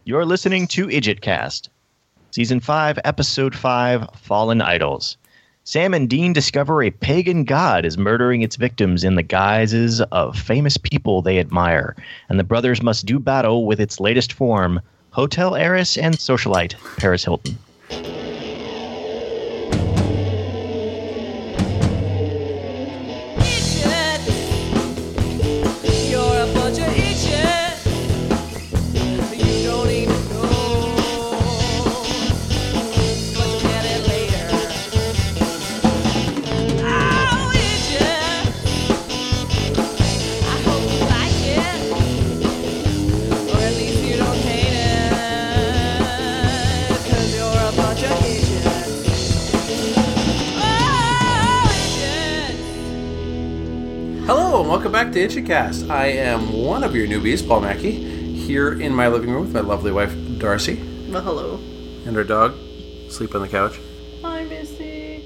You're listening to IdjitCast, Season 5, Episode 5, Fallen Idols. Sam and Dean discover a pagan god is murdering its victims in the guises of famous people they admire, and the brothers must do battle with its latest form, hotel heiress and socialite Paris Hilton. Welcome back to IdjitCast. I am one of your newbies, Paul Mackey, here in my living room with my lovely wife, Darcy. Well, hello. And our dog, asleep on the couch. Hi, Missy.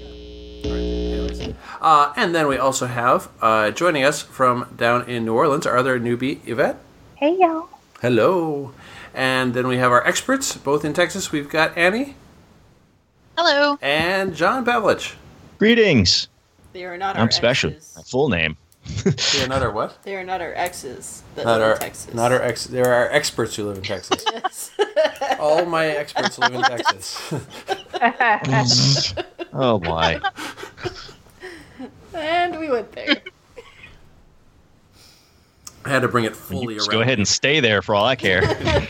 And then we also have, joining us from down in New Orleans, our other newbie, Yvette. Hey, y'all. Hello. And then we have our experts, both in Texas. We've got Annie. Hello. And John Pavlich. Greetings. They are not I'm our special. exes. My full name. They are not our what? They are not our exes that Not live our in Texas. Not our ex. There are experts who live in Texas. Yes. All my experts live in Texas. Oh, my. And we went there. I had to bring it fully Just around. go ahead and stay there for all I care.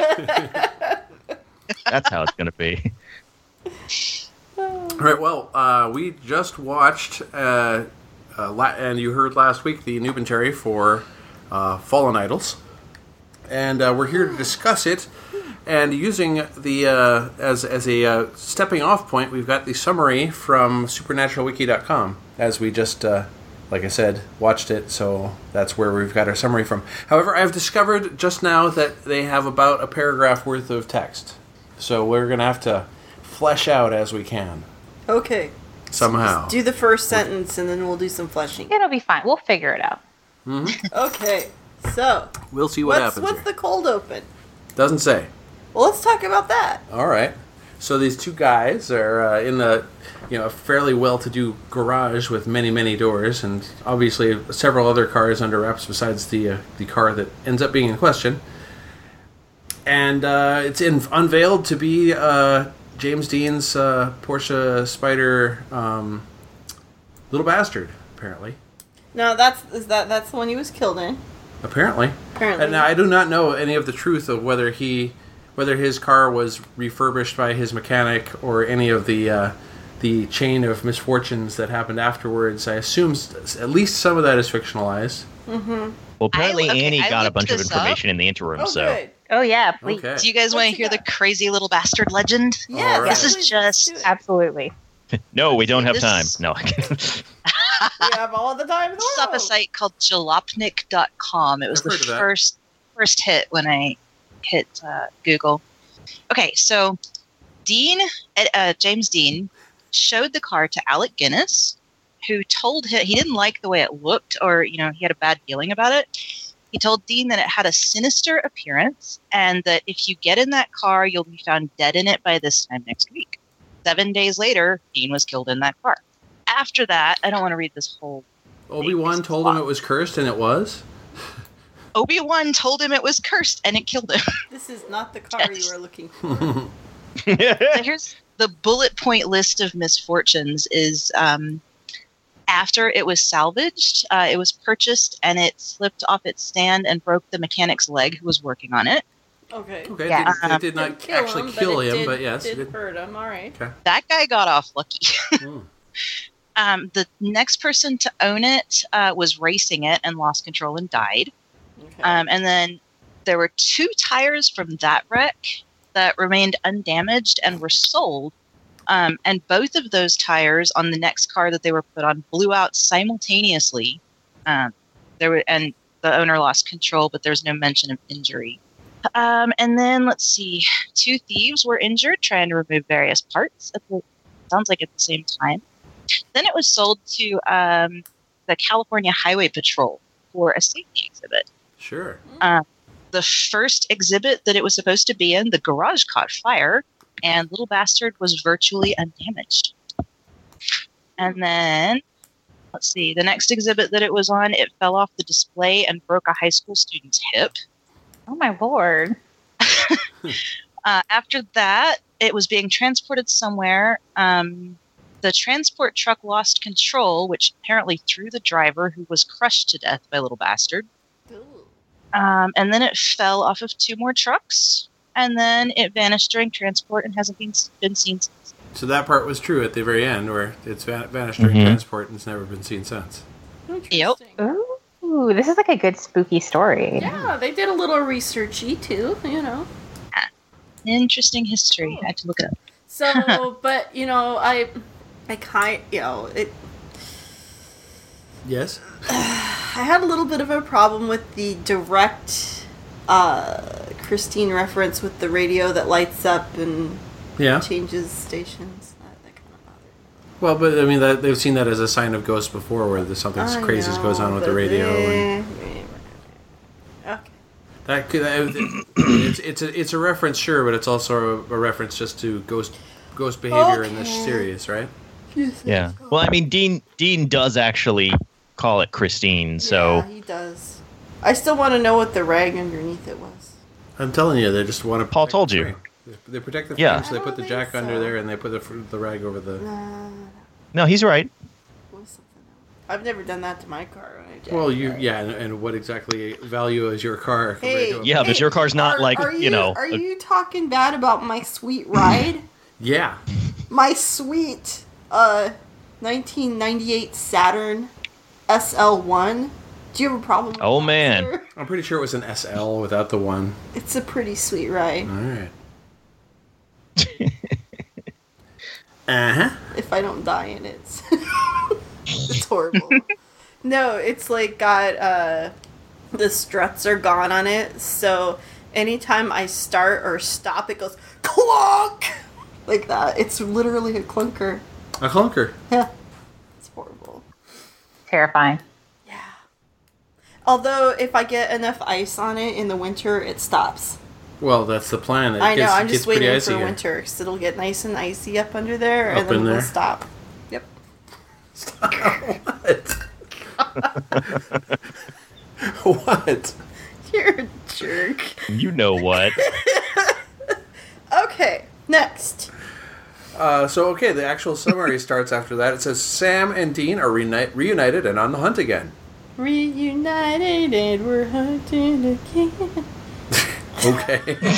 That's how it's going to be. All right, well, we just watched, and you heard last week, the Numentary for Fallen Idols. And we're here to discuss it. And using the, as a stepping off point, we've got the summary from supernaturalwiki.com, as we just, like I said, watched it, so that's where we've got our summary from. However, I've discovered just now that they have about a paragraph worth of text. So we're going to have to flesh out as we can. Okay. Somehow. Do the first sentence and then we'll do some fleshing. It'll be fine. We'll figure it out. Okay. So. We'll see what happens What's here. the cold open? Doesn't say. Well, let's talk about that. All right. So these two guys are in a fairly well-to-do garage with many, many doors, and obviously several other cars under wraps besides the car that ends up being in question. And it's unveiled to be James Dean's Porsche Spyder little bastard, apparently. No, that's the one he was killed in. Apparently. Apparently. And I do not know any of the truth of whether his car was refurbished by his mechanic or any of the chain of misfortunes that happened afterwards. I assume at least some of that is fictionalized. Mm-hmm. Well, apparently Annie I got a looked bunch of this information in the interim, Oh, so... good. Oh, yeah, please. Okay. Do you guys want to What's he hear the got? crazy little bastard legend? Yeah, All right. This is please, just- do it. Absolutely. No, we don't have This- time. No. We have all the time in the This is off a world. site called jalopnik.com. It was I've heard of the that. first hit when I hit Google. Okay, so James Dean showed the car to Alec Guinness, who told him he didn't like the way it looked, or he had a bad feeling about it. He told Dean that it had a sinister appearance, and that if you get in that car, you'll be found dead in it by this time next week. 7 days later, Dean was killed in that car. After that, I don't want to read this whole. Obi-Wan told him it was cursed, and it was? Obi-Wan told him it was cursed, and it killed him. This is not the car you are looking for. So here's the bullet point list of misfortunes is after it was salvaged, it was purchased and it slipped off its stand and broke the mechanic's leg who was working on it. Okay. Okay, Yeah. it did not Didn't actually kill it him, but yes. Did it did. hurt him, all right. Okay. That guy got off lucky. Hmm. The next person to own it was racing it and lost control and died. Okay. And then there were 2 tires from that wreck that remained undamaged and were sold. And both of those tires on the next car that they were put on blew out simultaneously. And the owner lost control, but there's no mention of injury. And then let's see, 2 thieves were injured trying to remove various parts. Sounds like at the same time. Then it was sold to the California Highway Patrol for a safety exhibit. Sure. The first exhibit that it was supposed to be in, the garage caught fire, and Little Bastard was virtually undamaged. And then, let's see, the next exhibit that it was on, it fell off the display and broke a high school student's hip. Oh my lord. After that, it was being transported somewhere. The transport truck lost control, which apparently threw the driver, who was crushed to death by Little Bastard. Ooh. And then it fell off of 2 more trucks, and then it vanished during transport and hasn't been seen since. So that part was true at the very end, where it's vanished during Mhm. transport and it's never been seen since. Interesting. Ooh, this is like a good spooky story. Yeah, they did a little researchy too, you know. Interesting history. I had to look it up. So, but you know, I it. Yes? I had a little bit of a problem with the direct Christine reference with the radio that lights up and Yeah. changes stations. That kind of bothered me. Well, but I mean, they've seen that as a sign of ghosts before, where there's something I crazy know, goes on with the but radio. And okay. that could, it's a reference, sure, but it's also a reference just to ghost behavior in this Okay. series, right? Yeah. Well, I mean, Dean does actually call it Christine, so Yeah, he does. I still want to know what the rag underneath it was. I'm telling you, they just want to. Paul told you. They protect the Yeah. frame, so they I put the don't jack think under so. there, and they put the rag over the. no, he's right. It was something else. I've never done that to my car. When I jacked Well, it. and what exactly value is your car? compared Hey, to a- Yeah, but your car's not like, are you know, Are a- you talking bad about my sweet ride? Yeah. My sweet 1998 Saturn SL1. Do you have a problem with Oh, that, man. sir? I'm pretty sure it was an SL without the one. It's a pretty sweet ride. All right. Uh-huh. If I don't die in it. It's horrible. No, it's like got the struts are gone on it, so anytime I start or stop it goes clunk like that. It's literally a clunker. A clunker. Yeah. It's horrible. Terrifying. Yeah. Although if I get enough ice on it in the winter, it stops. Well, that's the plan. I know, I'm gets just pretty waiting icy for here. winter because it'll get nice and icy up under there Up and then in it'll there? stop. Yep. What? You're a jerk. you know what? Okay, next. Okay, the actual summary starts after that. It says Sam and Dean are reunited and on the hunt again. Reunited and we're hunting again. Okay.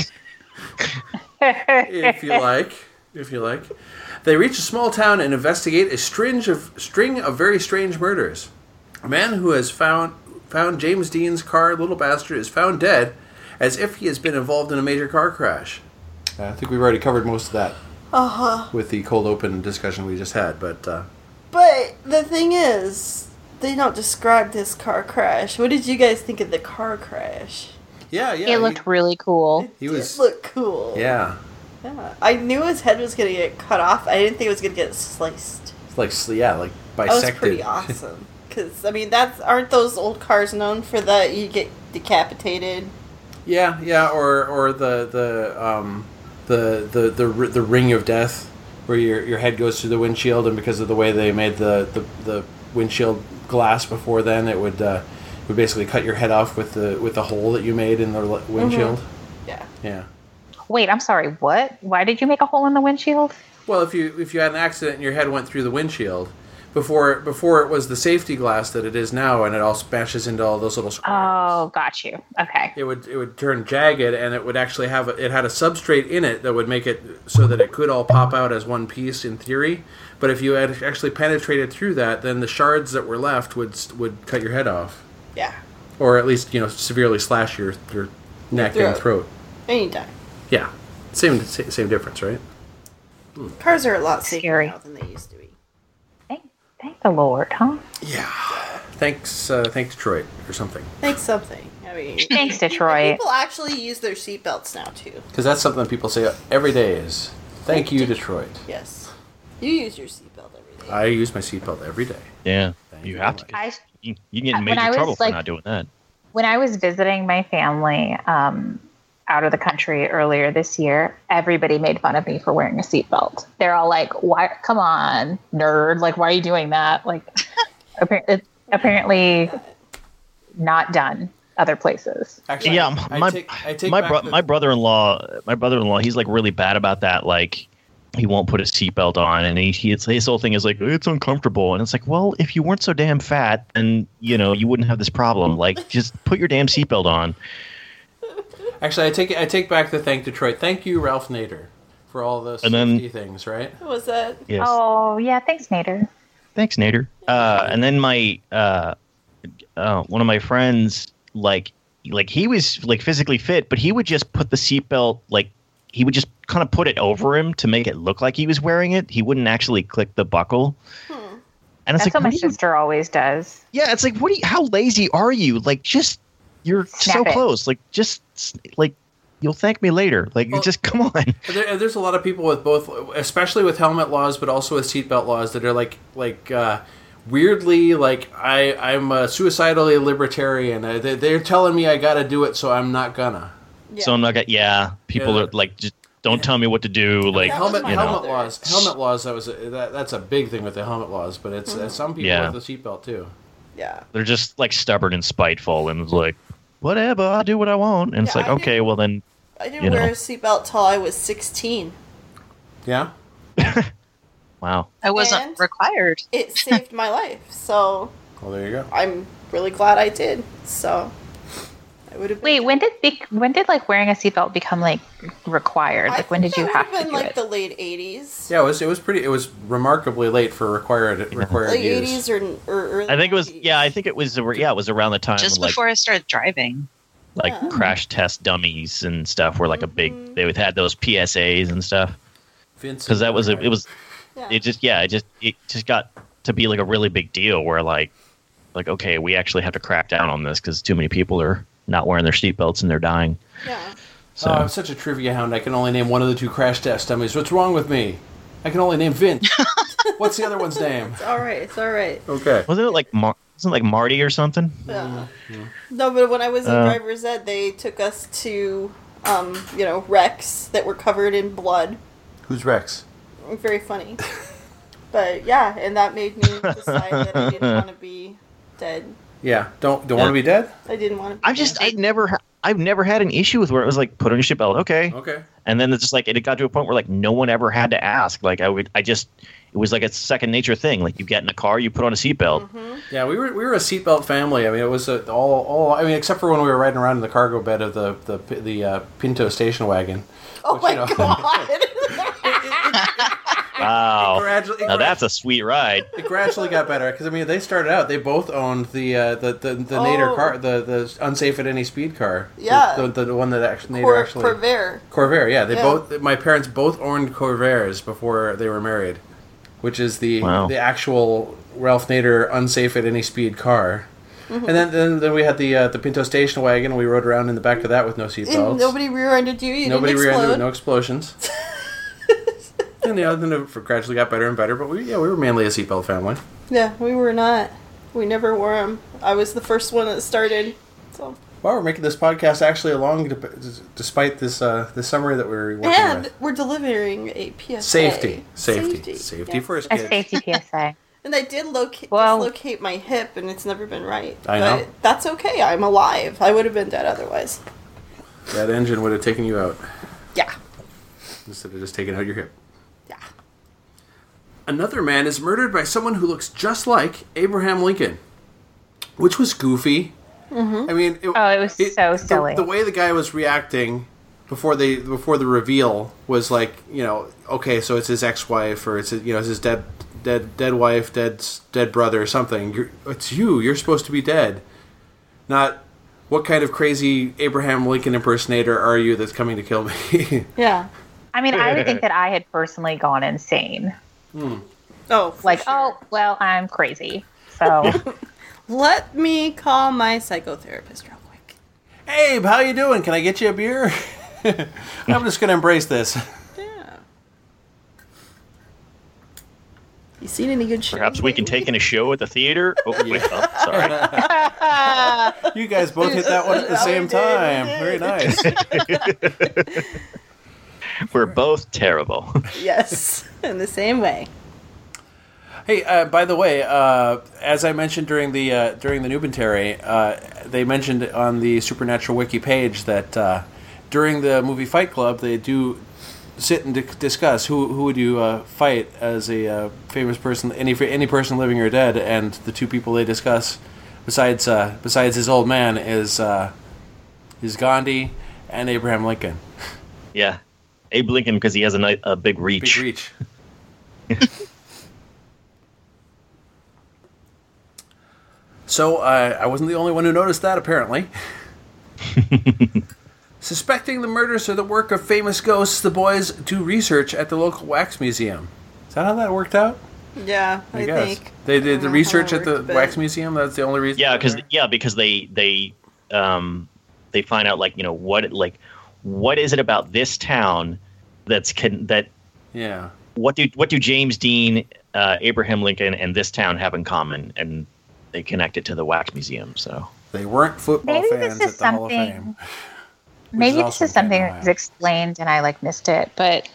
If you like. They reach a small town and investigate a string of very strange murders. A man who has found James Dean's car, Little Bastard, is found dead as if he has been involved in a major car crash. I think we've already covered most of that with the cold open discussion we just had, but But the thing is, they don't describe this car crash. What did you guys think of the car crash? yeah. It looked really cool. He It was- did look cool. Yeah. Yeah. I knew his head was going to get cut off. I didn't think it was going to get sliced. It's like That was bisected. pretty awesome. Because, I mean, aren't those old cars known for that? You get decapitated. Yeah, or the ring of death, where your head goes through the windshield, and because of the way they made the windshield glass before then, it would basically cut your head off with the hole that you made in the windshield. Yeah. Yeah. Wait, I'm sorry, what? Why did you make a hole in the windshield? Well, if you had an accident and your head went through the windshield, before it was the safety glass that it is now, and it all smashes into all those little squares. Oh, got you. Okay. It would turn jagged, and it would actually it had a substrate in it that would make it so that it could all pop out as one piece in theory. But if you had actually penetrated through that, then the shards that were left would cut your head off, Yeah. or at least severely slash your neck and throat. Anytime. Yeah, same difference, right? Cars are a lot safer Scary. now than they used to be. Thank the Lord, huh? Yeah. Thanks, Detroit or something. Thanks something. I mean, Thanks, Detroit. people actually use their seatbelts now, too. Because that's something that people say every day is, thank you, Detroit. Yes. You use your seatbelt every day. I use my seatbelt every day. Yeah, Thank you you have very to. I You can get in when major I was, trouble for like- not doing that. When I was visiting my family out of the country earlier this year, everybody made fun of me for wearing a seatbelt. They're all like, "Why? Come on, nerd! Like, why are you doing that?" Like, apparently not done other places. Actually, Yeah, I take my back my brother-in-law, he's like really bad about that. Like, he won't put his seatbelt on, and his whole thing is like, it's uncomfortable. And it's like, well, if you weren't so damn fat, then you wouldn't have this problem. Like, just put your damn seatbelt on. Actually, I take back the thank Detroit. Thank you, Ralph Nader, for all the safety things. Right? What was that? Yes. Oh yeah, thanks, Nader. Thanks, Nader. And then my one of my friends, like he was like physically fit, but he would just put the seatbelt, like he would just kind of put it over him to make it look like he was wearing it. He wouldn't actually click the buckle. And it's That's like, what my sister always does. yeah, it's like, how lazy are you? Like, just you're Snap so it. close. Like, just like you'll thank me later. Like, just come on. There's a lot of people with both, especially with helmet laws, but also with seatbelt laws that are like weirdly like I'm a suicidally libertarian. They're telling me I got to do it, so I'm not gonna. Yeah. So I'm not gonna. People are like, just don't tell me what to do. Like, Helmet Helmet laws. That's a big thing with the helmet laws, but it's some people Yeah. with the seatbelt too. Yeah. they're just like stubborn and spiteful, and it's like, whatever, I'll do what I want. And it's Yeah, like, I okay, well then, I didn't wear a seatbelt till I was 16. Yeah. wow. I wasn't And- required. It saved my life, so Well, there you go. I'm really glad I did. So I would have. Wait, when did like wearing a seatbelt become like required? Like when did you have to been do like it? the late 80s. Yeah, it was remarkably late for required Late use. 80s or early. I think it was. 90s. Yeah, I think it was. Yeah, it was around the time Just when, like before I started driving. Yeah. crash test dummies and stuff were like a big. They would had those PSAs and stuff because that was it was. Yeah. It just got to be like a really big deal where like okay, we actually have to crack down on this because too many people are not wearing their seatbelts and they're dying. Yeah. So I'm such a trivia hound. I can only name one of the two crash test dummies. What's wrong with me? I can only name Vince. What's the other one's name? It's all right. It's all right. Okay. wasn't it like Marty or something? Yeah. No, but when I was in driver's ed, they took us to, wrecks that were covered in blood. Who's Rex? Very funny. But yeah, and that made me decide that I didn't want to be dead. Yeah. Don't want to be dead? I didn't want to. I've never had an issue with where it was like put on your seatbelt, okay. Okay. And then it's just like it got to a point where like no one ever had to ask. Like it was like a second nature thing. Like you get in a car, you put on a seatbelt. Yeah, we were a seatbelt family. I mean, it was all. I mean, except for when we were riding around in the cargo bed of the Pinto station wagon. Oh which, my you know, god! Wow, Gradually- now that's a sweet ride. It gradually got better because I mean they started out. They both owned the Nader car, the unsafe at any speed car. Yeah. the one that actually Nader actually Corvair. Corvair. Yeah, they Yeah. both. My parents both owned Corvairs before they were married, which is the actual Ralph Nader unsafe at any speed car. And then we had the Pinto station wagon, and we rode around in the back of that with no And seatbelts. nobody rear-ended you. You Nobody didn't ran explode. into no explosions. And then it gradually got better and better, but we were mainly a seatbelt family. Yeah, we were not. We never wore them. I was the first one that started. So. Wow, we're making this podcast actually along despite this summary that we're working And with. we're delivering a PSA. Safety Yeah. first, A kids. safety PSA. And I did Well- dislocate my hip, and it's never been right. I know. But that's okay. I'm alive. I would have been dead otherwise. That engine would have taken you out Yeah. instead of just taking out your hip. Yeah. Another man is murdered by someone who looks just like Abraham Lincoln, which was goofy. I mean, it was so silly. The way the guy was reacting before the reveal was like, okay, so it's his ex-wife or it's his dead wife, dead brother or something. It's you. You're supposed to be dead. Not what kind of crazy Abraham Lincoln impersonator are you that's coming to kill me? Yeah. I mean, I would think that I had personally gone insane. Oh, for Like, sure. oh, well, I'm crazy. So, Let me call my psychotherapist real quick. Abe, how you doing? Can I get you a beer? I'm just going to embrace this. Yeah. You seen any good shows? Perhaps we can take in a show at the theater. Oh, wait, sorry. You guys both hit that one at the same time. Very nice. We're both terrible. Yes, in the same way. Hey, by the way, as I mentioned during the Nubentary, they mentioned on the Supernatural Wiki page that during the movie Fight Club, they do sit and discuss who would you fight as a famous person, any person living or dead, and the two people they discuss, besides his old man, is Gandhi and Abraham Lincoln. Yeah, Abe Lincoln because he has a big reach. Big reach. So I wasn't the only one who noticed that, apparently. Suspecting the murders are the work of famous ghosts, the boys do research at the local wax museum. Is that how that worked out? Yeah, I guess. think. They did the research how at it the worked, but- wax museum? That's the only reason? Yeah, because they find out what is it about this town that Yeah. what do James Dean, Abraham Lincoln, and this town have in common, and they connect it to the wax museum. So They weren't football Maybe fans this at is the Hall of something- Fame. Maybe this also is something kind of that was explained and I missed it, but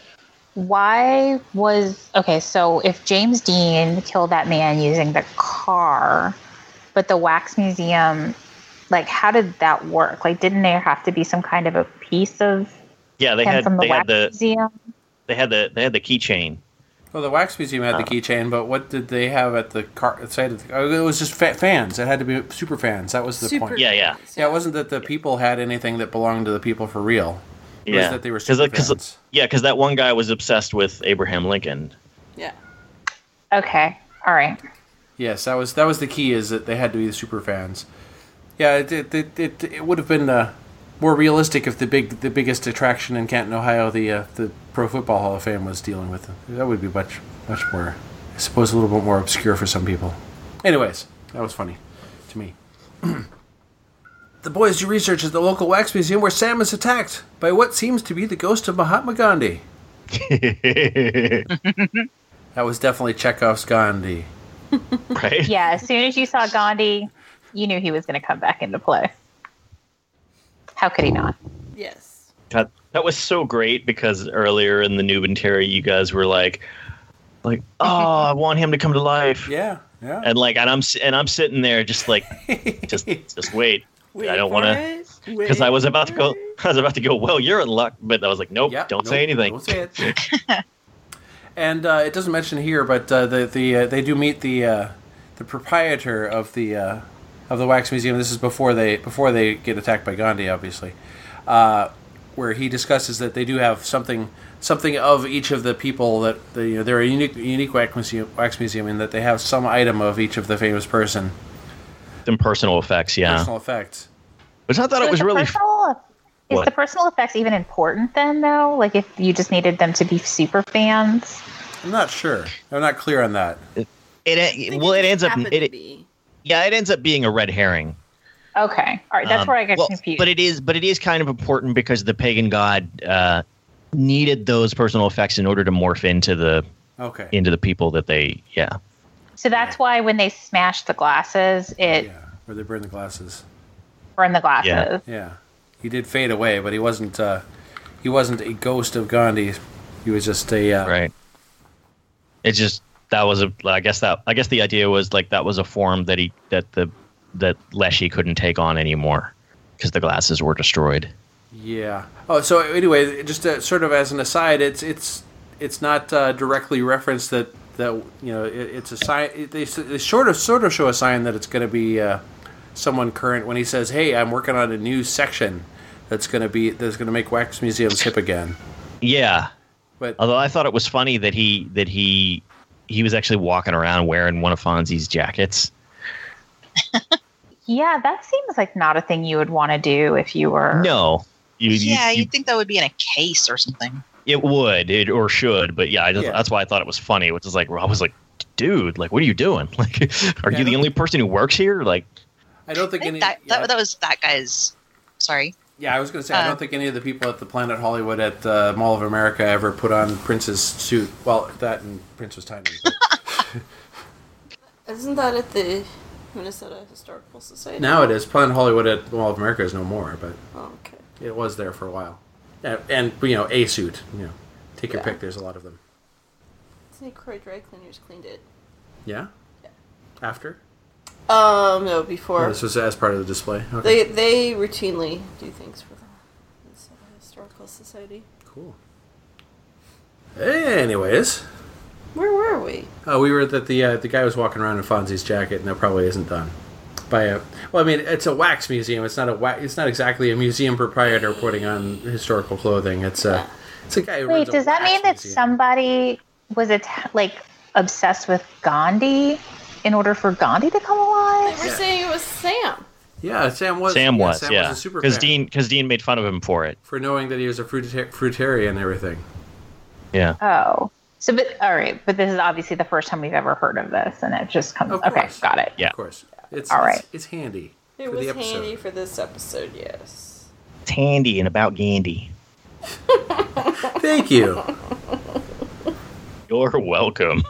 so if James Dean killed that man using the car, but the wax museum, how did that work? Didn't there have to be some kind of a piece of yeah, they him had from the wax museum. museum? They had the keychain. Well, the wax museum had the keychain, but what did they have at the side of the... it was just fans. It had to be super fans. That was the point. Yeah. Yeah, it wasn't that the people had anything that belonged to the people for real. It was that they were super fans. Because that one guy was obsessed with Abraham Lincoln. Yeah. Okay, all right. Yes, that was the key, is that they had to be the super fans. Yeah, it would have been more realistic if the biggest attraction in Canton, Ohio, the Pro Football Hall of Fame, was dealing with it. That would be much more, I suppose, a little bit more obscure for some people. Anyways, that was funny to me. The boys do research at the local wax museum where Sam is attacked by what seems to be the ghost of Mahatma Gandhi. That was definitely Chekhov's Gandhi. Right? Yeah, as soon as you saw Gandhi, you knew he was going to come back into play. How could he not? Yes. That was so great because earlier in the Nubentary, you guys were like, oh, I want him to come to life. Yeah. And I'm sitting there just just wait. I don't want to, because I was about to go. Well, you're in luck, but I was like, nope, say anything. Don't say it. And it doesn't mention here, but they do meet the proprietor of the wax museum. This is before they get attacked by Gandhi, obviously, where he discusses that they do have something of each of the people that they're a unique wax museum in that they have some item of each of the famous person. Some personal effects, yeah. Personal effects. Which I thought it was really. Is the personal effects even important then, though? If you just needed them to be super fans? I'm not sure. I'm not clear on that. It ends up being a red herring. Okay, all right, that's where I get confused. But it is kind of important because the pagan god needed those personal effects in order to morph into the people that they So that's why when they smashed the glasses, where they burned the glasses. Burned the glasses. Yeah. He did fade away, but he wasn't a ghost of Gandhi. He was just a right. It's just I guess the idea was that was a form that Leshy couldn't take on anymore because the glasses were destroyed. Yeah. Oh, so anyway, just sort of as an aside, it's not directly referenced that it's a sign. They sort of show a sign that it's going to be someone current when he says, "Hey, I'm working on a new section that's going to make wax museums hip again." Yeah. But although I thought it was funny that he was actually walking around wearing one of Fonzie's jackets. Yeah, that seems like not a thing you would want to do if you were. No. You'd think that would be in a case or something. It would, or should, but that's why I thought it was funny. Which is I was like, dude, what are you doing? Are you the only person who works here? I don't think that was that guy's. Sorry. Yeah, I was going to say, I don't think any of the people at the Planet Hollywood at Mall of America ever put on Prince's suit. Well, that and Prince was tiny. Isn't that at the Minnesota Historical Society? Now it is. Planet Hollywood at Mall of America is no more, but Oh, okay. it was there for a while. And a suit. Take your Yeah. pick. There's a lot of them. St. Croix Dry Cleaners cleaned it. Yeah? After? No, before. Oh, this was as part of the display. Okay. They routinely do things for the Minnesota Historical Society. Cool. Anyways, Where were we? we were that the guy was walking around in Fonzie's jacket, and that probably isn't done by a. Well, I mean, it's a wax museum. It's not It's not exactly a museum proprietor putting on historical clothing. It's a guy. Who Wait, runs a does that wax mean that museum. somebody was obsessed with Gandhi in order for Gandhi to come They alive? were saying it was Sam. Yeah, Sam was. Sam was, Sam yeah. was a super Because fan Dean made fun of him for it. for knowing that he was a fruitarian and everything. Yeah. Oh. So, but all right, but this is obviously the first time we've ever heard of this, and it just comes. Of Okay, course. got it. Yeah. Of course. It's All right. It's handy. It for was the episode. handy for this episode, yes. It's handy and about Gandhi. Thank you. You're welcome.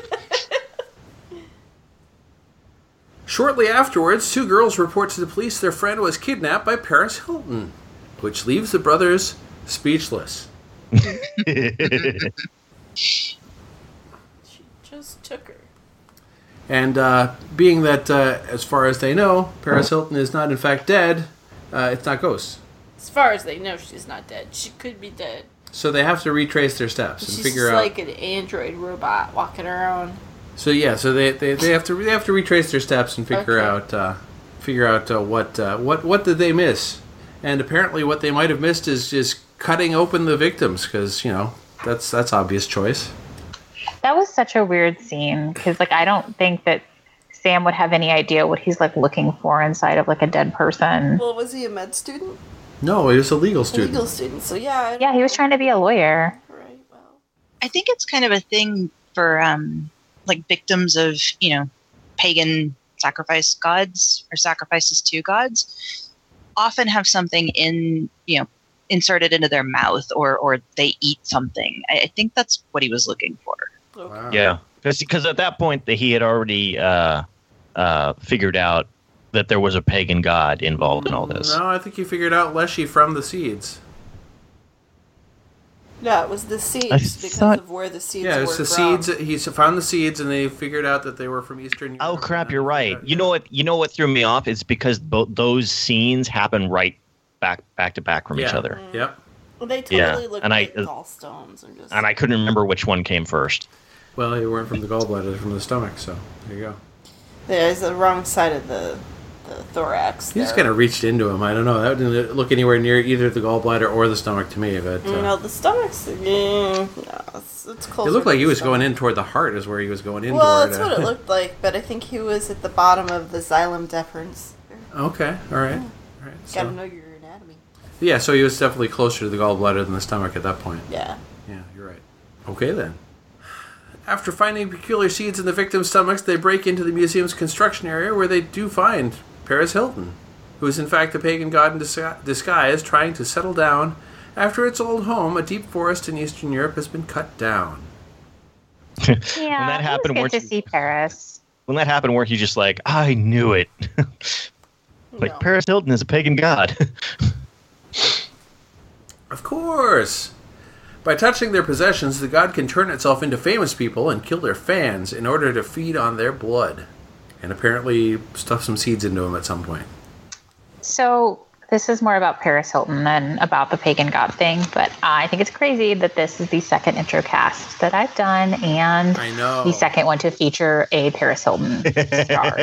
Shortly afterwards, two girls report to the police their friend was kidnapped by Paris Hilton, which leaves the brothers speechless. She just took her. And being that, as far as they know, Paris Hilton is not in fact dead, it's not ghosts. As far as they know, she's not dead. She could be dead. So they have to retrace their steps and She's figure just out. like an android robot walking around. So yeah, so they have to retrace their steps and figure Okay. out what did they miss, and apparently what they might have missed is cutting open the victims, because that's obvious choice. That was such a weird scene because, I don't think that Sam would have any idea what he's looking for inside of a dead person. Well, was he a med student? No, he was a legal A student. legal student, so yeah. I don't Yeah, he was know. trying to be a lawyer. Right, well. I think it's kind of a thing for victims of pagan sacrifice gods or sacrifices to gods often have something inserted into their mouth or they eat something. I think that's what he was looking for. Okay. Wow. Yeah. Because at that point, he had already figured out that there was a pagan god involved in all this. No, I think he figured out Leshy from the seeds. No, it was the seeds I because thought- of where the seeds Yeah, were it's the from. seeds. He found the seeds, and they figured out that they were from Eastern Europe. Oh crap! and You're then right. figured out- You know what? You know what threw me off is because those scenes happen right back to back from each Yeah. other, Yep. Well, they totally Yeah, looked and like I- gallstones. and I couldn't remember which one came first. Well, they weren't from the gallbladder; they're from the stomach. So there you go. There's the wrong side of the thorax. He just there. kind of reached into him. I don't know. That didn't look anywhere near either the gallbladder or the stomach to me. But No, the stomach's. No, it's closer. it looked like to he the was going stomach. in toward the heart. Is where he was going in. Well, toward, that's what it looked like, but I think he was at the bottom of the xylem deferens. Okay. All right. All right. Gotta So, know your anatomy. yeah. So he was definitely closer to the gallbladder than the stomach at that point. Yeah. Yeah, you're right. Okay, then. After finding peculiar seeds in the victims' stomachs, they break into the museum's construction area where they do find Paris Hilton, who is in fact a pagan god in disguise trying to settle down after its old home, a deep forest in Eastern Europe, has been cut down. Yeah, that happened, it was weren't good to you- see Paris. When that happened, weren't you just like, I knew it? No. Paris Hilton is a pagan god. Of course! By touching their possessions, the god can turn itself into famous people and kill their fans in order to feed on their blood. And apparently stuff some seeds into them at some point. So this is more about Paris Hilton than about the pagan god thing, but I think it's crazy that this is the second intro cast that I've done, and I know. the second one to feature a Paris Hilton star.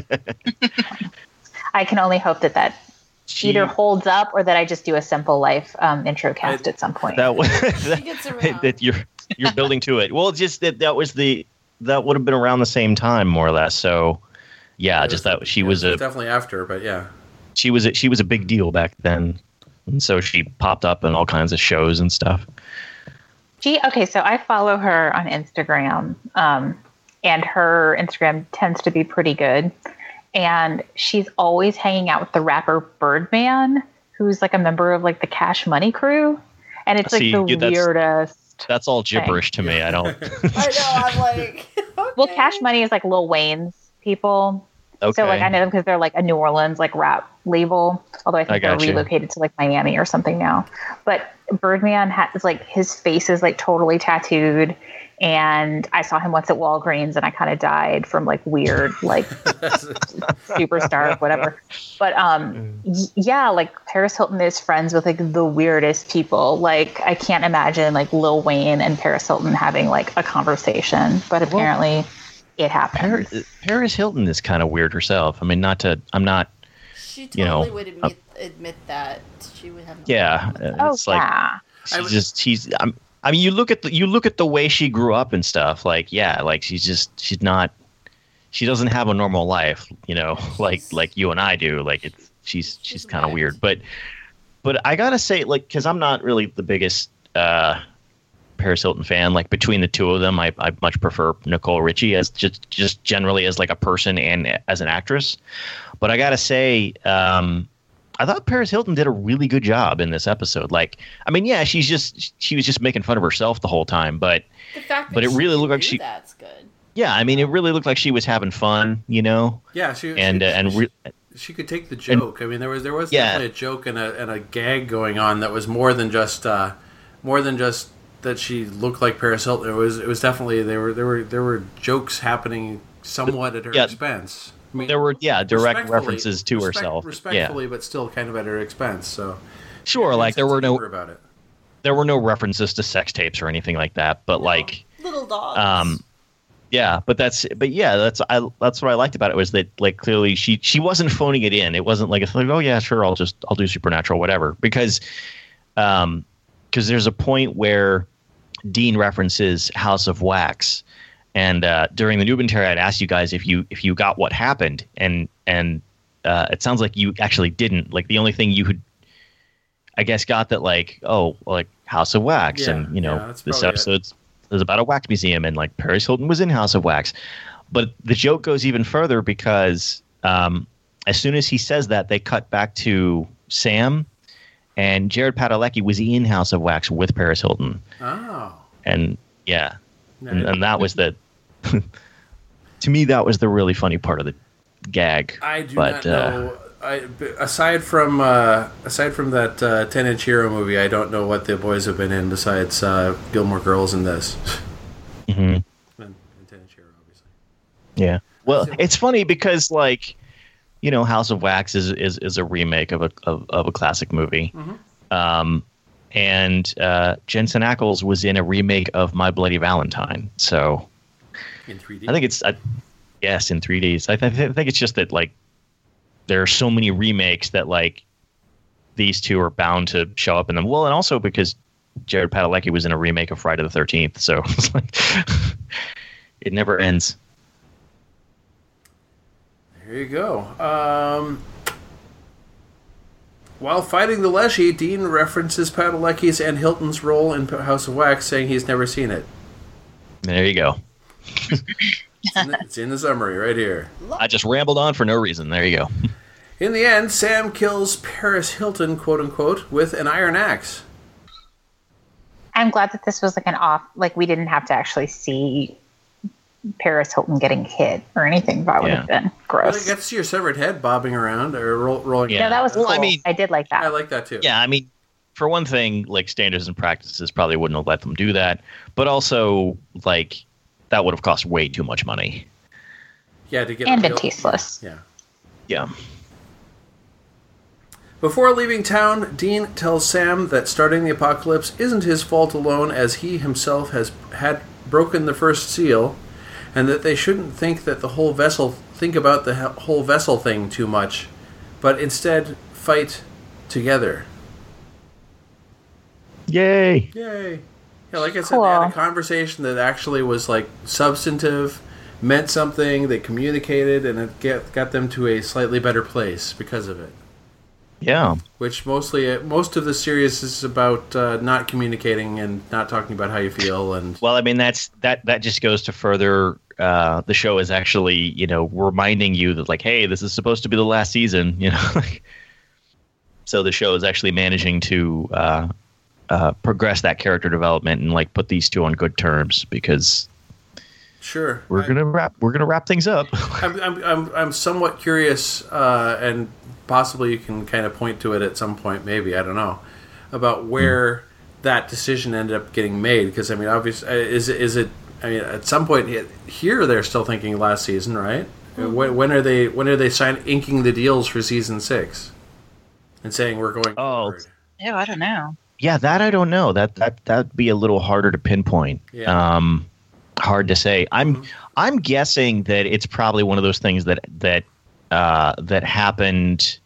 I can only hope that either holds up or that I just do a simple life intro cast at some point. that was She gets around. that you're building to it. Well, it's just that would have been around the same time, more or less. So, yeah, just that she was a definitely after, but yeah. she was a big deal back then, and so she popped up in all kinds of shows and stuff. Okay, so I follow her on Instagram, and her Instagram tends to be pretty good. And she's always hanging out with the rapper Birdman, who's like a member of like the Cash Money crew. And it's like See, the that's- weirdest. That's all gibberish to me. I don't. I know. I'm like, okay. Well, Cash Money is like Lil Wayne's people. Okay. So like I know them because they're like a New Orleans like rap label. Although I think they're got you. relocated to like Miami or something now. But Birdman has like his face is like totally tattooed. And I saw him once at Walgreens and I kind of died from like weird, like superstar, whatever. But yeah, like Paris Hilton is friends with like the weirdest people. Like I can't imagine like Lil Wayne and Paris Hilton having like a conversation, but apparently it happens. Paris Hilton is kind of weird herself. I mean, I'm not. She totally would admit that. She would have. Yeah. It's like, yeah. I mean, you look at the way she grew up and stuff. Like, yeah, like she doesn't have a normal life, you know, like you and I do. Like she's kind of weird. But I gotta say, like, because I'm not really the biggest Paris Hilton fan. Like between the two of them, I much prefer Nicole Richie as just generally as like a person and as an actress. But I gotta say, I thought Paris Hilton did a really good job in this episode. Like, I mean, yeah, she was just making fun of herself the whole time, but the fact that it really looked like that's good. Yeah, I mean, it really looked like she was having fun, you know. Yeah, she could take the joke. I mean, there was definitely a joke and a gag going on that was more than just that she looked like Paris Hilton. It was definitely there were jokes happening somewhat at her expense. I mean, there were direct references to herself, respectfully, but still kind of at her expense. So sure, like there were no references to sex tapes or anything like that. But like little dogs. That's what I liked about it was that like clearly she wasn't phoning it in. It wasn't like it's like, oh yeah, sure, I'll do Supernatural, whatever. Because there's a point where Dean references House of Wax. And during the Nubentary, I'd asked you guys if you got what happened, and it sounds like you actually didn't. Like the only thing you had, I guess, got that like House of Wax, and you know this episode is about a wax museum, and like Paris Hilton was in House of Wax. But the joke goes even further because as soon as he says that, they cut back to Sam, and Jared Padalecki was in House of Wax with Paris Hilton. Oh, and yeah. And that was to me, that was the really funny part of the gag. I do not know. Aside from that 10-Inch Hero movie, I don't know what the boys have been in besides Gilmore Girls and this. Mm-hmm. And 10-Inch Hero, obviously. Yeah. Well, it's funny because, like, you know, House of Wax is a remake of a classic movie. Mm-hmm. And Jensen Ackles was in a remake of My Bloody Valentine. So in 3D? I think it's yes, in 3D. I think it's just that like there are so many remakes that like these two are bound to show up in them. Well, and also because Jared Padalecki was in a remake of Friday the 13th, so it's like it never ends. There you go. While fighting the Leshy, Dean references Padalecki's and Hilton's role in House of Wax, saying he's never seen it. There you go. It's in the summary right here. I just rambled on for no reason. There you go. In the end, Sam kills Paris Hilton, quote unquote, with an iron axe. I'm glad that this was like like we didn't have to actually see Paris Hilton getting hit or anything. That would have been gross. Well, you get to see your severed head bobbing around or rolling. Yeah, that was cool. I mean, I did like that. I like that too. Yeah, I mean, for one thing, like standards and practices probably wouldn't have let them do that, but also like that would have cost way too much money. Yeah, to get and been tasteless. Yeah. Before leaving town, Dean tells Sam that starting the apocalypse isn't his fault alone, as he himself had broken the first seal, and that they shouldn't think about the whole vessel thing too much, but instead fight together. Yay! Yeah, like I said, They had a conversation that actually was like substantive, meant something, they communicated, and it got them to a slightly better place because of it. Yeah. Which most of the series is about not communicating and not talking about how you feel. And well, I mean, that just goes to further. The show is actually, you know, reminding you that like, hey, this is supposed to be the last season, you know. So the show is actually managing to progress that character development and like put these two on good terms, because Sure. we're gonna wrap things up. I'm somewhat curious, and possibly you can kind of point to it at some point, maybe, I don't know, about where that decision ended up getting made. Because I mean, obviously, is it? I mean, at some point here, they're still thinking last season, right? When are they inking the deals for season 6 and saying we're going forward? Oh, I don't know. Yeah, that I don't know. That'd be a little harder to pinpoint. Yeah. Hard to say. I'm guessing that it's probably one of those things that happened,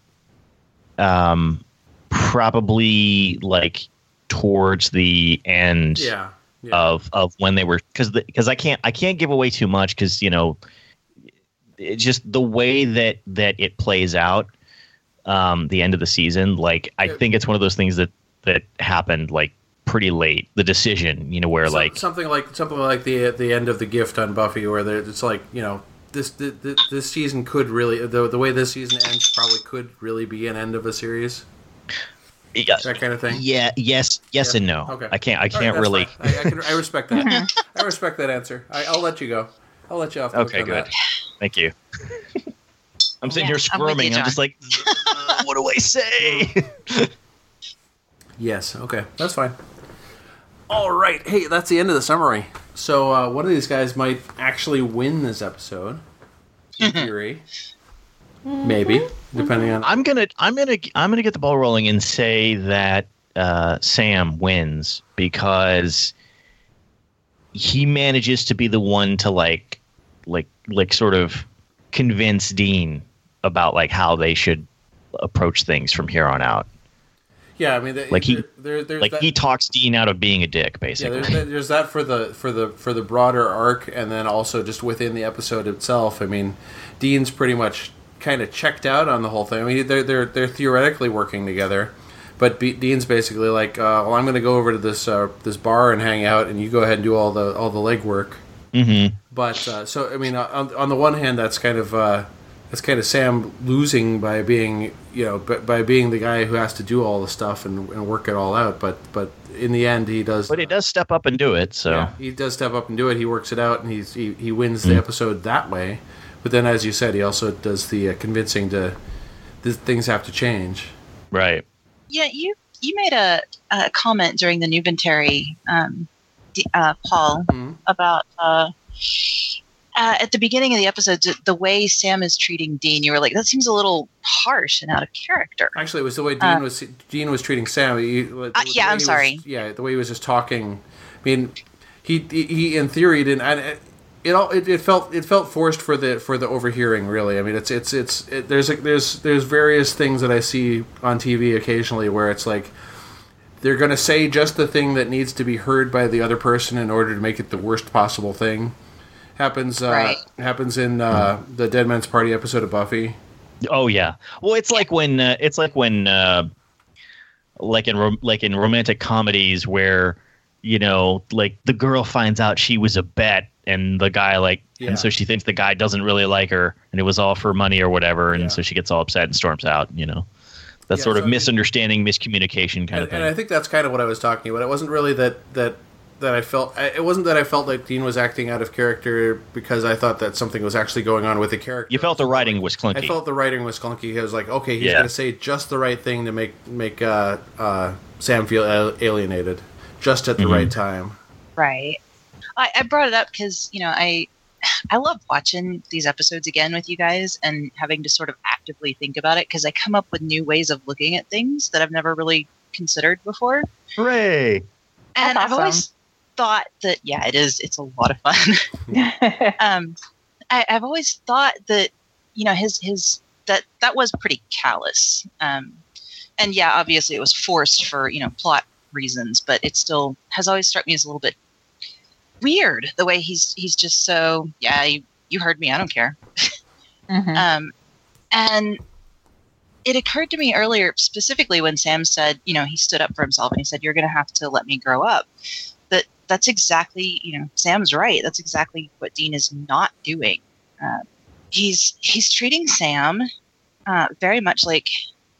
probably like towards the end. Yeah. Of when they were, because I can't give away too much, because it's just the way that it plays out, the end of the season. Like I think it's one of those things that happened like pretty late. The decision, where something like the end of The Gift on Buffy, where it's like this season could really, the way this season ends probably could really be an end of a series. Yeah, that kind of thing. Yeah. Yes, and no. Okay. I can't All right, really. I respect that. I respect that answer. I'll let you go. I'll let you off. Okay, good. That. Thank you. I'm sitting here I'm with you, squirming. I'm just like, what do I say? Yes. Okay. That's fine. All right. Hey, that's the end of the summary. So one of these guys might actually win this episode. In theory. Maybe, depending on. I'm gonna get the ball rolling and say that Sam wins, because he manages to be the one to like sort of convince Dean about like how they should approach things from here on out. Yeah, I mean, he talks Dean out of being a dick, basically. Yeah, there's that for the broader arc, and then also just within the episode itself. I mean, Dean's pretty much kind of checked out on the whole thing. I mean, they're theoretically working together, but Dean's basically like, well, I'm going to go over to this bar and hang out, and you go ahead and do all the legwork. Mm-hmm. But so I mean, on the one hand, that's kind of Sam losing by being by being the guy who has to do all the stuff and work it all out. But in the end, he does. But he does step up and do it. So yeah, he does step up and do it. He works it out, and he wins the episode that way. But then, as you said, he also does the convincing to things have to change. Right. Yeah, you made a comment during the Numentary, Paul, about at the beginning of the episode, the way Sam is treating Dean. You were like, that seems a little harsh and out of character. Actually, it was the way Dean was treating Sam. I'm sorry. The way he was just talking. I mean, he in theory didn't. It felt forced for the overhearing, really. I mean, there's various things that I see on TV occasionally where it's like they're going to say just the thing that needs to be heard by the other person in order to make it the worst possible thing. Happens in the Dead Man's Party episode of Buffy. Oh yeah. Well, it's like when like in romantic comedies where like the girl finds out she was a bet. And the guy and so she thinks the guy doesn't really like her, and it was all for money or whatever, and so she gets all upset and storms out. That sort of misunderstanding, miscommunication kind of thing. And I think that's kind of what I was talking about. It wasn't really that I felt. It wasn't that I felt like Dean was acting out of character because I thought that something was actually going on with the character. You felt the writing was clunky. I felt the writing was clunky. I was like, okay, he's going to say just the right thing to make Sam feel alienated, just at the right time. Right. I brought it up because, I love watching these episodes again with you guys and having to sort of actively think about it because I come up with new ways of looking at things that I've never really considered before. Hooray! And I've always thought that, it is. It's a lot of fun. I've always thought that, that was pretty callous. And obviously it was forced for, plot reasons, but it still has always struck me as a little bit weird the way he's just so you heard me, I don't care. And it occurred to me earlier, specifically when Sam said, he stood up for himself and he said, you're going to have to let me grow up. That's exactly, Sam's right. That's exactly what Dean is not doing. He's treating Sam very much like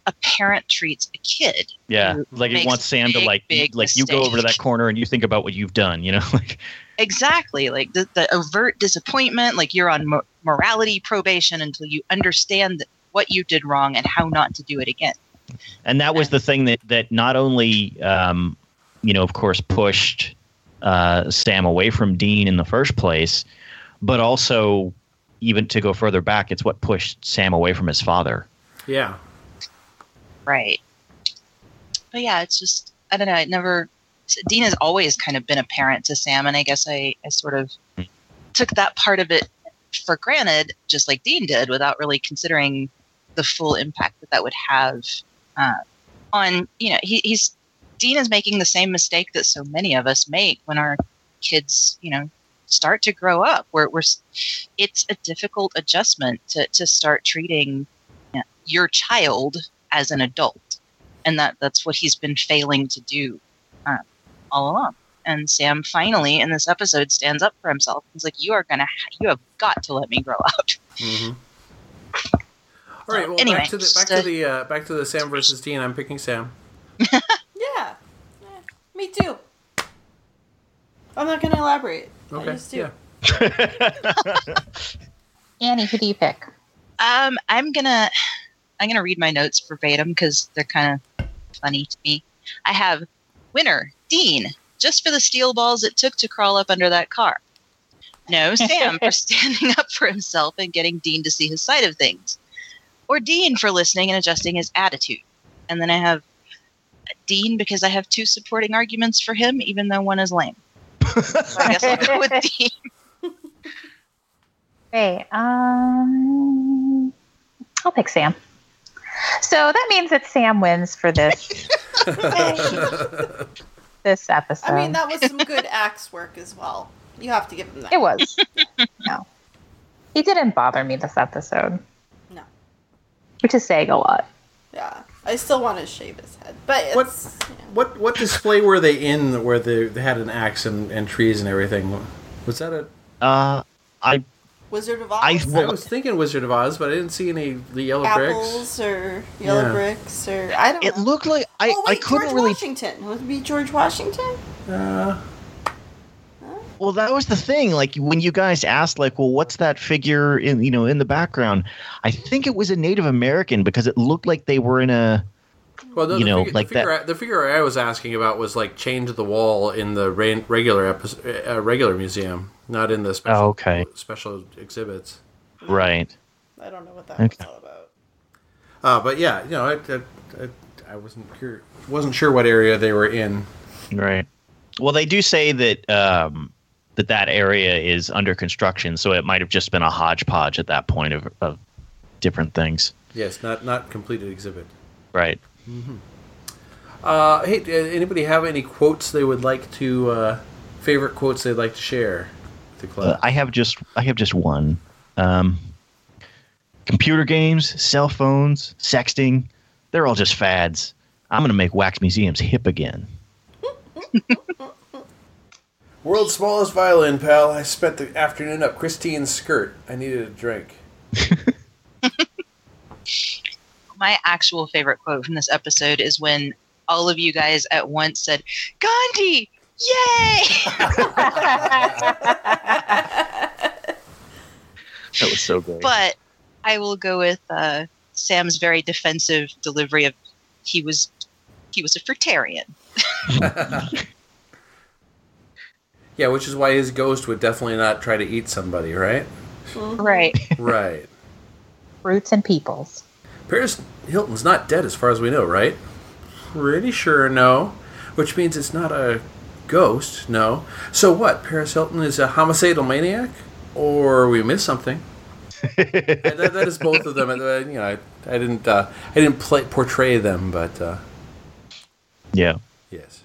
a parent treats a kid. Yeah, who like it makes wants Sam to big you go over to that mistake. corner and you think about what you've done, like Exactly, like the overt disappointment, like you're on morality probation until you understand what you did wrong and how not to do it again. and that was the thing that not only of course pushed Sam away from Dean in the first place, but also even to go further back, it's what pushed Sam away from his father. Yeah. Right. But yeah, it's just, I don't know, Dean has always kind of been a parent to Sam, and I guess I sort of took that part of it for granted, just like Dean did, without really considering the full impact that would have on, Dean is making the same mistake that so many of us make when our kids, start to grow up. It's a difficult adjustment to start treating your child as an adult, and that's what he's been failing to do all along. And Sam finally in this episode stands up for himself. He's like, you have got to let me grow out. Mm-hmm. All right. Well, Anyway, back to the Sam versus Dean. I'm picking Sam. Yeah. Me too. I'm not going to elaborate. Okay. I just do. Yeah. Annie, who do you pick? I'm gonna read my notes verbatim because they're kind of funny to me. I have winner Dean, just for the steel balls it took to crawl up under that car. No, Sam for standing up for himself and getting Dean to see his side of things. Or Dean for listening and adjusting his attitude. And then I have Dean because I have two supporting arguments for him, even though one is lame. So I guess I'll go with Dean. Okay, I'll pick Sam. So that means that Sam wins for this this episode. I mean, that was some good axe work as well. You have to give him that. It was. No. He didn't bother me this episode. No. Which is saying a lot. Yeah. I still want to shave his head. But it's... What display were they in where they had an axe and trees and everything? Was that a... Wizard of Oz? I was thinking Wizard of Oz, but I didn't see any the yellow Apples bricks. or yellow bricks or... I don't know. It looked like I couldn't George really. Washington. Would it be George Washington? Well, that was the thing. Like when you guys asked, like, well, what's that figure in the background? I think it was a Native American because it looked like they were in a. Well, no, that. The figure I was asking about was like chained to the wall in the regular museum, not in the special exhibits. Right. I don't know what that was all about. But yeah, I wasn't sure what area they were in. Right. Well, they do say that that area is under construction, so it might have just been a hodgepodge at that point of different things. Yes, not completed exhibit. Right. Mm-hmm. Hey, anybody have any quotes they would like to favorite quotes they'd like to share with the club? I have just one. Computer games, cell phones, sexting, they're all just fads. I'm going to make wax museums hip again. World's smallest violin, pal. I spent the afternoon up Christine's skirt. I needed a drink. My actual favorite quote from this episode is when all of you guys at once said, Gandhi! Yay! That was so good. But I will go with Sam's very defensive delivery of he was a fruitarian. Yeah, which is why his ghost would definitely not try to eat somebody, right? Right. Right. Roots and peoples. Paris Hilton's not dead as far as we know, right? Pretty sure no. Which means it's not a ghost, no. So what? Paris Hilton is a homicidal maniac? Or we missed something? that is both of them. I didn't portray them, but yeah. Yes.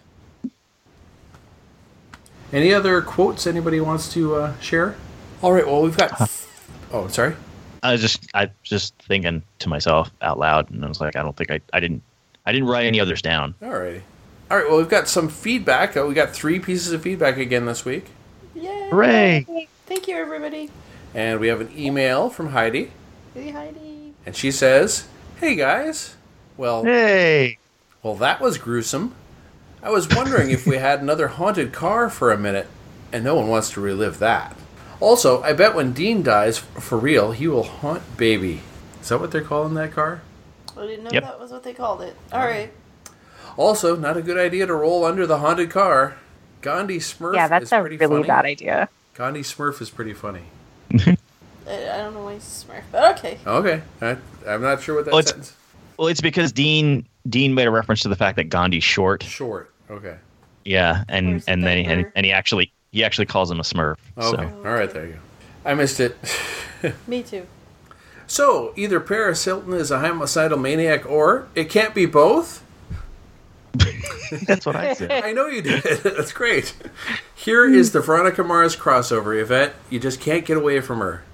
Any other quotes anybody wants to share? All right. Well, we've got. Oh, sorry. I was just thinking to myself out loud, and I was like, I don't think I didn't write any others down. All right. Well, we've got some feedback. We got 3 pieces of feedback again this week. Yay! Hooray! Thank you, everybody. And we have an email from Heidi. Hey, Heidi. And she says, "Hey guys, Well, Hey! well, that was gruesome. I was wondering if we had another haunted car for a minute, and no one wants to relive that. Also, I bet when Dean dies, for real, he will haunt Baby. Is that what they're calling that car? I didn't know Yep. that was what they called it. All right. Also, not a good idea to roll under the haunted car. Gandhi Smurf Yeah, is that's a pretty really funny. bad idea. Gandhi Smurf is pretty funny. I don't know why he's a Smurf, but okay. Okay, I'm not sure what that Well, it's- sentence. Well, it's because Dean made a reference to the fact that Gandhi's short. Short. Okay. Yeah, Or and is it and then he, Denver? and he actually calls him a Smurf. Okay. So. All right. There you go. I missed it. Me too. So either Paris Hilton is a homicidal maniac, or it can't be both. That's what I said. I know you did. That's great. Here is the Veronica Mars crossover, Yvette. You just can't get away from her.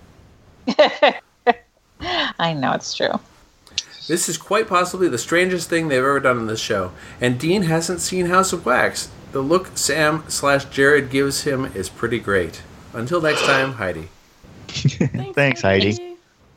I know it's true. This is quite possibly the strangest thing they've ever done on this show. And Dean hasn't seen House of Wax. The look Sam/Jared gives him is pretty great. Until next time, Heidi. Thanks, Heidi.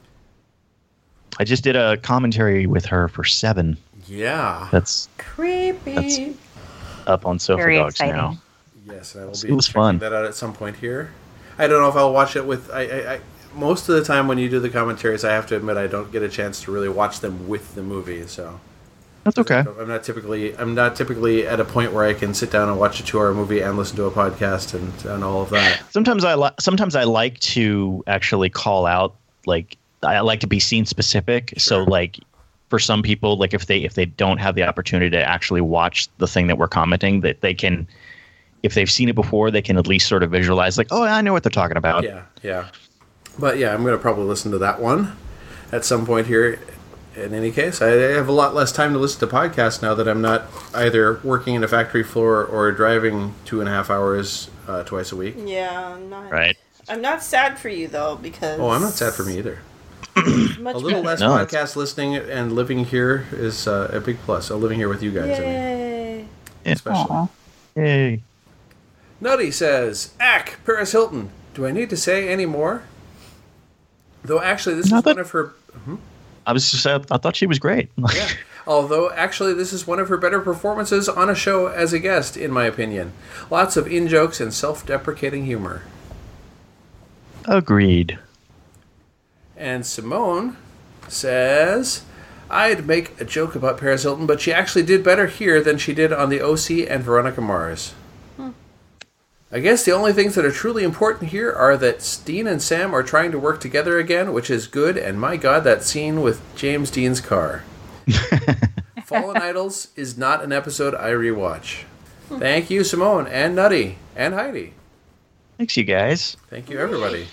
I just did a commentary with her for 7. Yeah. That's Creepy. up on Sofa Very Dogs exciting. now. Yes, I will It be was checking fun. that out at some point here. I don't know if I'll watch it with... I most of the time when you do the commentaries, I have to admit I don't get a chance to really watch them with the movie, so... That's okay. I'm not typically at a point where I can sit down and watch a 2-hour movie and listen to a podcast and all of that. Sometimes I like to actually call out, like, I like to be scene specific. So like for some people, like if they don't have the opportunity to actually watch the thing that we're commenting, that they can, if they've seen it before, they can at least sort of visualize like, oh, I know what they're talking about. Yeah. But yeah, I'm going to probably listen to that one at some point here. In any case, I have a lot less time to listen to podcasts now that I'm not either working in a factory floor or driving 2.5 hours twice a week. Yeah, I'm not. Right. I'm not sad for you though because. Oh, I'm not sad for me either. Much A little better. less No, it's- podcast listening and living here is a big plus. Living here with you guys, I mean, Yay! especially. Aw. Yay. Nutty says, "Ack, Paris Hilton. Do I need to say any more?" Though actually, this is Not that- one of her. I thought she was great. Yeah. Although actually, this is one of her better performances on a show as a guest, in my opinion. Lots of in-jokes and self-deprecating humor. Agreed. And Simone says, "I'd make a joke about Paris Hilton, but she actually did better here than she did on the OC and Veronica Mars. I guess the only things that are truly important here are that Dean and Sam are trying to work together again, which is good, and my god, that scene with James Dean's car. Fallen Idols is not an episode I rewatch. Thank you, Simone, and Nutty, and Heidi. Thanks, you guys. Thank you, everybody.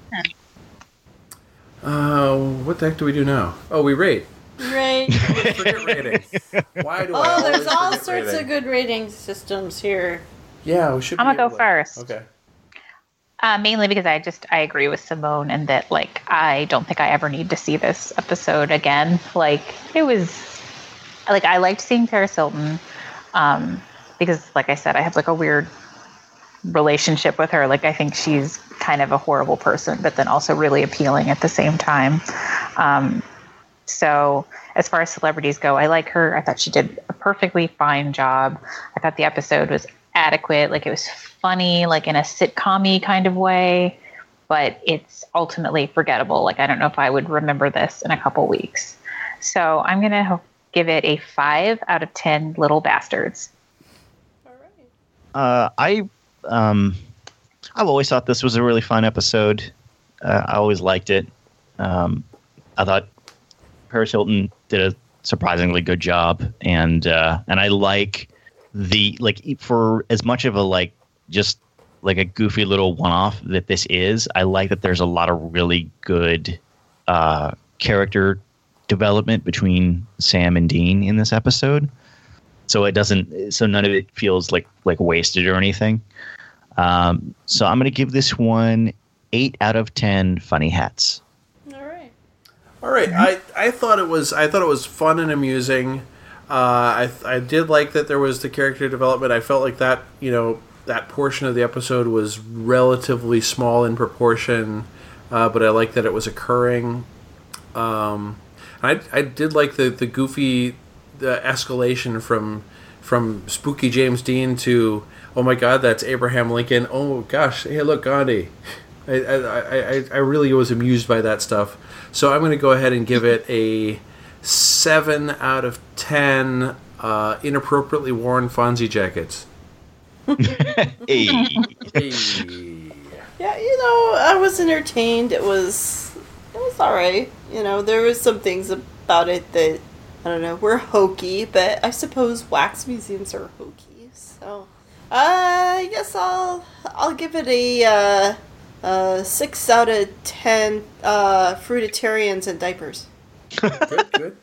What the heck do we do now? Oh, we rate. Right. Forget rating. Why do I Oh, always there's all forget sorts rating? of good rating systems here. Yeah, we should. I'm be gonna able go to- first. Okay. Mainly because I agree with Simone and that like I don't think I ever need to see this episode again. Like it was like I liked seeing Paris Hilton because like I said I have like a weird relationship with her. Like I think she's kind of a horrible person, but then also really appealing at the same time. So as far as celebrities go, I like her. I thought she did a perfectly fine job. I thought the episode was adequate. Like it was funny, like in a sitcom-y kind of way, but it's ultimately forgettable. Like I don't know if I would remember this in a couple weeks. So I'm going to give it a 5 out of 10 little bastards. All right. I've always thought this was a really fun episode. I always liked it. I thought Paris Hilton did a surprisingly good job, and I like for as much of a just like a goofy little one-off that this is. I like that there's a lot of really good character development between Sam and Dean in this episode. So none of it feels like wasted or anything. So I'm going to give this one 8 out of 10 funny hats. All right. I thought it was fun and amusing. I did like that there was the character development. I felt like that that portion of the episode was relatively small in proportion, but I liked that it was occurring. I did like the goofy the escalation from spooky James Dean to, oh my God, that's Abraham Lincoln. Oh gosh, hey, look, Gandhi. I really was amused by that stuff. So I'm going to go ahead and give it a 7 out of 10 inappropriately worn Fonzie jackets. Hey. Yeah, I was entertained. It was all right. There was some things about it that, I don't know, were hokey, but I suppose wax museums are hokey. So, I guess I'll give it a 6 out of 10 fruitarians and diapers. Good.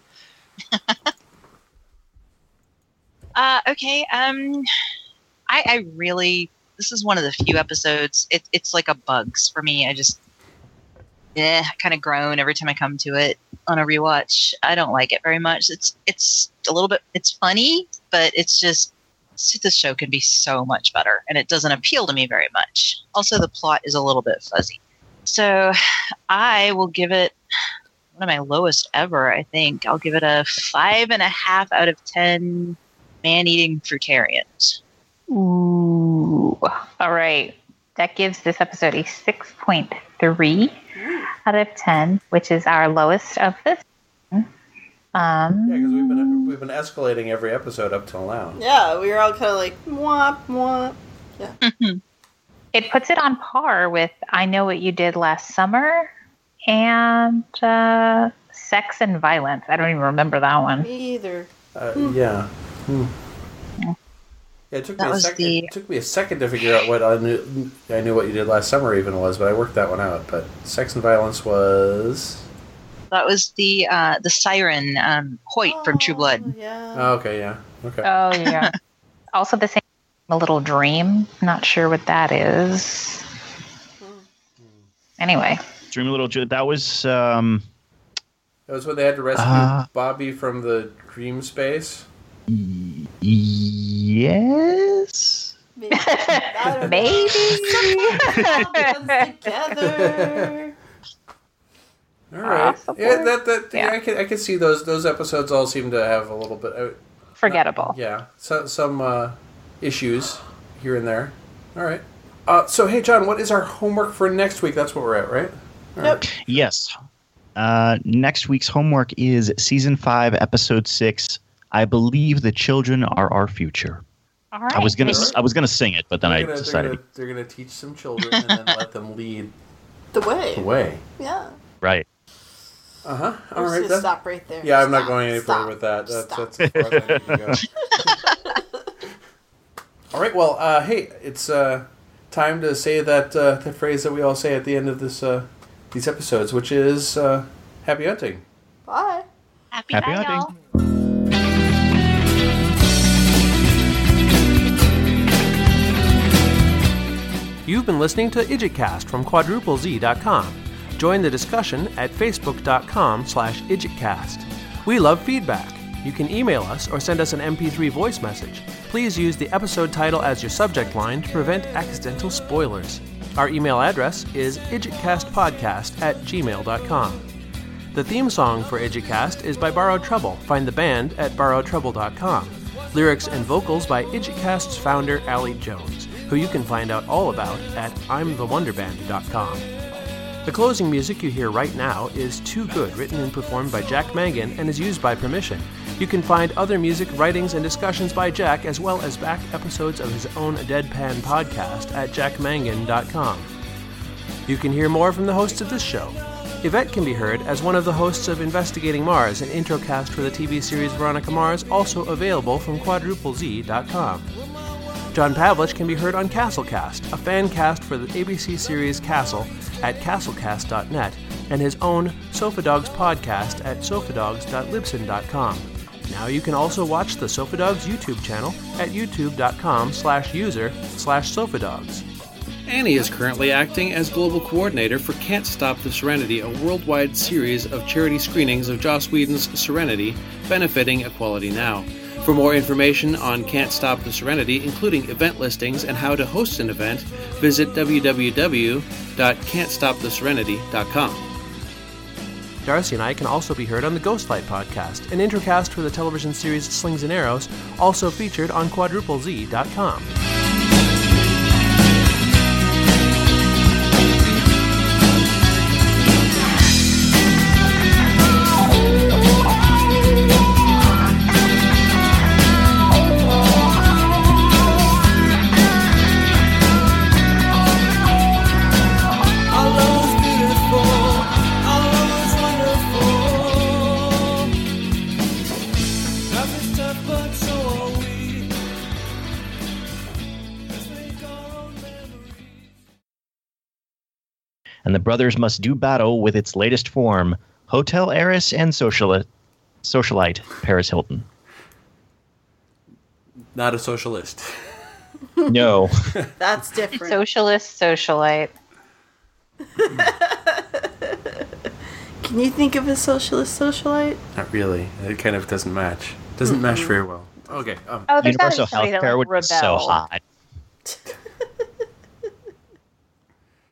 Okay. I really, this is one of the few episodes. It's like a Bugs for me. I just, I kind of groan every time I come to it on a rewatch. I don't like it very much. It's a little bit, it's funny, but it's just, this show can be so much better, and it doesn't appeal to me very much. Also, the plot is a little bit fuzzy. So I will give it one of my lowest ever, I think. I'll give it a 5.5 out of 10 man-eating fruitarians. Ooh. All right. That gives this episode a 6.3 out of 10, which is our lowest of this. Yeah, because we've been escalating every episode up till now. Yeah, we were all kind of like, mwah, mwah. Yeah. It puts it on par with I Know What You Did Last Summer and Sex and Violence. I don't even remember that one. Me either. Yeah. Yeah, it took me a second to figure out what I knew what you did last summer even was, but I worked that one out. But Sex and Violence was. That was the siren Hoyt from True Blood. Yeah. Oh, okay, yeah. Okay. Oh, yeah. Also the same, A Little Dream. Not sure what that is. Anyway. Dream a Little Dream. That was... That was when they had to rescue Bobby from the dream space? Yes? Maybe. Together. All right. Yeah, Yeah. I can see those episodes all seem to have a little bit Forgettable. some issues here and there. All right. So hey, John, what is our homework for next week? That's what we're at, right? All Yep. right. Yes. Next week's homework is Season 5, Episode 6, I Believe the Children Are Our Future. All right. I was gonna sing it, but then I They're decided... they're gonna teach some children and then let them lead The way. the way. Yeah. Right. All right. Just Then. stop right there. Yeah, I'm not Stop. going any further with that. Stop. That's as far as I need to go. All right. Well, hey, it's time to say the phrase that we all say at the end of these episodes, which is happy hunting. Bye. Happy Happy bye, hunting. y'all. You've been listening to IdjitCast from QuadrupleZ.com. Join the discussion at facebook.com/IdjitCast. We love feedback. You can email us or send us an MP3 voice message. Please use the episode title as your subject line to prevent accidental spoilers. Our email address is idjitcastpodcast@gmail.com. The theme song for IdjitCast is by Borrowed Trouble. Find the band at borrowedtrouble.com. Lyrics and vocals by IdjitCast's founder, Allie Jones, who you can find out all about at imthewonderband.com. The closing music you hear right now is Too Good, written and performed by Jack Mangan, and is used by permission. You can find other music, writings, and discussions by Jack, as well as back episodes of his own Deadpan podcast at jackmangan.com. You can hear more from the hosts of this show. Yvette can be heard as one of the hosts of Investigating Mars, an introcast for the TV series Veronica Mars, also available from QuadrupleZ.com. John Pavlich can be heard on Castlecast, a fan cast for the ABC series Castle at castlecast.net, and his own Sofa Dogs podcast at sofadogs.libsyn.com. Now you can also watch the Sofa Dogs YouTube channel at youtube.com/user/sofadogs. Annie is currently acting as global coordinator for Can't Stop the Serenity, a worldwide series of charity screenings of Joss Whedon's Serenity, benefiting Equality Now. For more information on Can't Stop the Serenity, including event listings and how to host an event, visit www.can'tstoptheserenity.com. Darcy and I can also be heard on the Ghostlight podcast, an intercast for the television series Slings and Arrows, also featured on quadruplez.com. And the brothers must do battle with its latest form, hotel heiress and socialite Paris Hilton. Not a socialist. No. That's different. Socialist socialite. Can you think of a socialist socialite? Not really. It kind of doesn't match. Doesn't match very well. Okay. Oh, there's Universal gotta be somebody health care that, would like, be so rebelled. hot.